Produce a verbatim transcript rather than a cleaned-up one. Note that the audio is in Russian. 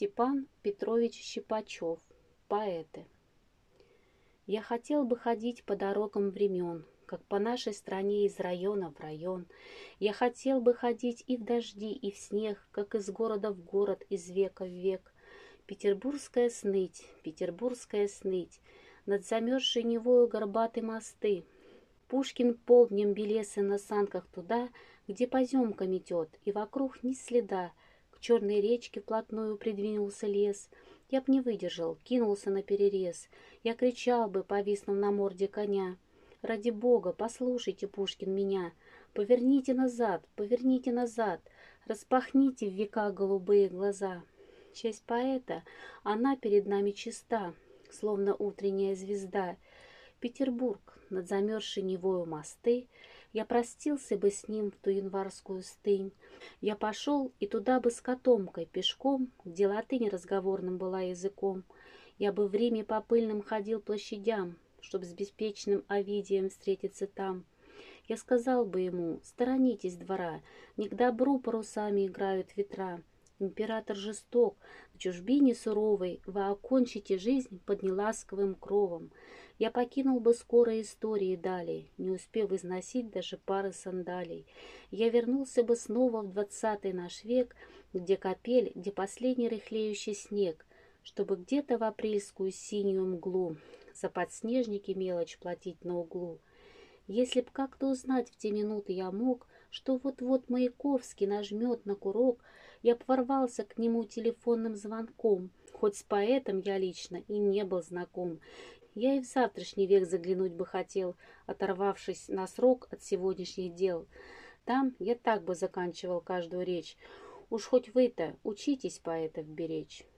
Степан Петрович Щипачев. Поэты. Я хотел бы ходить по дорогам времен, как по нашей стране из района в район. Я хотел бы ходить и в дожди, и в снег, как из города в город, из века в век. Петербургская сныть, петербургская сныть, над замерзшей Невою горбатые мосты. Пушкин полднем белесы на санках туда, где поземка метет, и вокруг ни следа. К черной речке вплотную придвинулся лес. Я б не выдержал, кинулся на перерез. Я кричал бы, повиснув на морде коня: ради бога, послушайте, Пушкин, меня. Поверните назад, поверните назад, распахните в века голубые глаза. Честь поэта, она перед нами чиста, словно утренняя звезда. Петербург, над замерзшей Невою мосты, я простился бы с ним в ту январскую стынь. Я пошел и туда бы с котомкой пешком, где латынь разговорным была языком. Я бы в Риме по пыльным ходил площадям, чтоб с беспечным Овидием встретиться там. Я сказал бы ему: сторонитесь двора, не к добру парусами играют ветра. Император жесток, на чужбине суровой вы окончите жизнь под неласковым кровом. Я покинул бы скоро истории далее, не успев износить даже пары сандалий. Я вернулся бы снова в двадцатый наш век, где капель, где последний рыхлеющий снег, чтобы где-то в апрельскую синюю мглу за подснежники мелочь платить на углу. Если б как-то узнать в те минуты я мог, что вот-вот Маяковский нажмет на курок, я б ворвался к нему телефонным звонком, хоть с поэтом я лично и не был знаком. Я и в завтрашний век заглянуть бы хотел, оторвавшись на срок от сегодняшних дел. Там я так бы заканчивал каждую речь: уж хоть вы-то учитесь поэтов беречь.